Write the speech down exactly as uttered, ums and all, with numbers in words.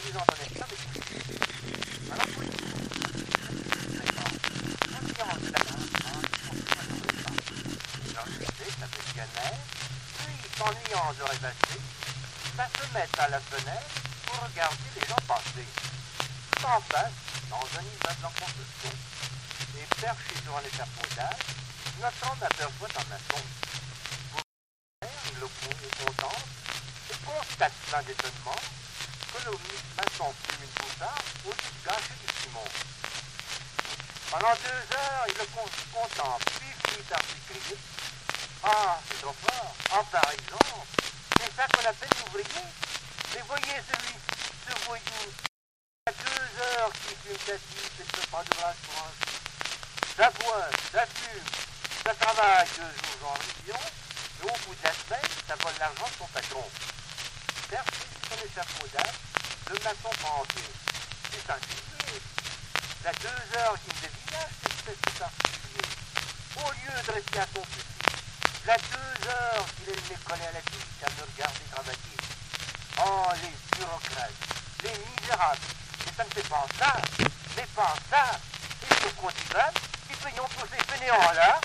vous entendez ça, mais alors, oui. On y rentre là-bas, hein, alors, je sais, ça fait canal, puis, s'ennuyant de rêvasser, ça se met à la fenêtre pour regarder les gens passer. Tout en face, dans un immeuble en construction, et perché sur un échafaudage, notre homme aperçoit un maçon. Le contemple et constate plein d'étonnement que le maçon fume une boutarde au lieu de gâcher du ciment. Pendant deux heures, il le contemple, puis finit par s'écrier « Ah, c'est trop fort! Ah, par exemple, c'est ça qu'on appelle l'ouvrier. Mais voyez celui, ce voyou, il y a deux heures qu'il fume sa pipe et ne fait pas de brasse pour un jour. Ça boit, ça fume, ça travaille deux jours en réunion, et au bout de la semaine, ça vole l'argent de son patron. Perché sur son échafaudage, le maçon pensait « C'est singulier. Il y a deux heures qu'il me dévisage, c'est c'est particulier. Au lieu de rester à son fusil, il y a deux heures qu'il est le nez collé à la bille à me regarder travailler. Oh, les bureaucrates, les misérables. Et ça ne fait pas ça, mais pas ça. Et ce contribuable, qui payons pour ces fainéants-là,